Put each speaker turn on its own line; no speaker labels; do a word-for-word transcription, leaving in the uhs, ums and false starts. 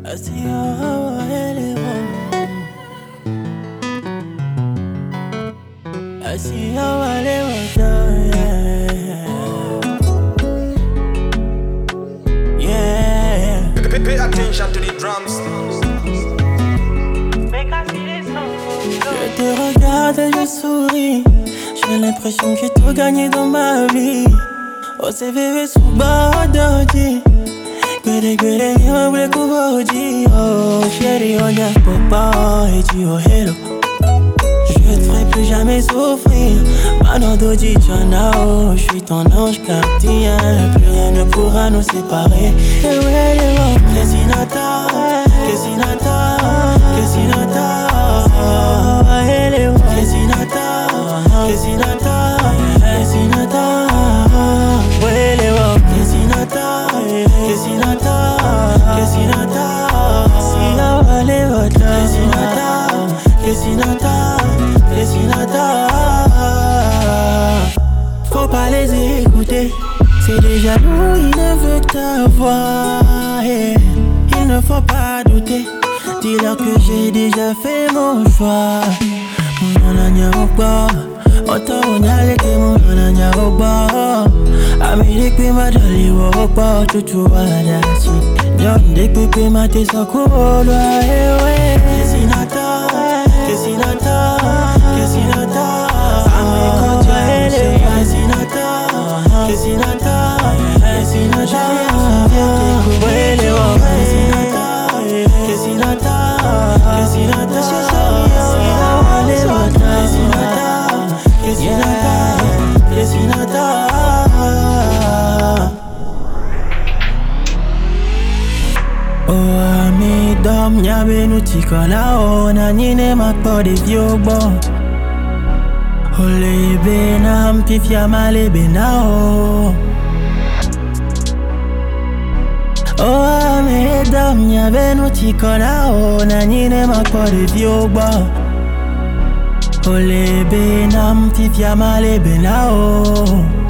see how I live. I see how I live. Yeah.
Pay, pay attention to the drums.
Je te regarde et je souris. J'ai l'impression que j'ai tout gagné dans ma vie. Oh, c'est vivre sous Badodi. Gwede gwede yo ble kuboji. Oh, chérie, on y a papa et tu oh hello. Je te ferai plus jamais souffrir. Mano Doji Chanao, je suis ton ange gardien. Plus rien ne pourra nous séparer. Et ouais, les mots, Kesinata, Kesinata, Kesinata. Et les mots, Kesinata, Kesinata, Kesinata. Ouais, les mots, Kesinata, Kesinata, Kesinata. Si la les mots, Kesinata, Kesinata. Faut pas les écouter, c'est des jaloux, ils ne veulent que t'avoir. Yeah. Il ne faut pas douter, dis-leur que j'ai déjà fait mon choix. Mon anya okba, oto nyale ke mon anya okba. Amérique pe ma jali okba, chuchu wadasi. Nyon dek pe pe ma te sokolo, eh ouais. Kesinata, Kesinata, Kesinata. Amérique tu es le Kesinata, Kesinata, Kesinata. Ouais les wa Kesinata, Kesinata, Kesinata. Les wa Kesinata, Kesinata, Kesinata. Oh ami dom nyabe nuti kola ona nyine makpo de vyobo. Ole bena mpifya male bena o. Oh ami dom nyabe nuti kola ona nyine makpo de vyobo. Ole bena mpifya male bena o.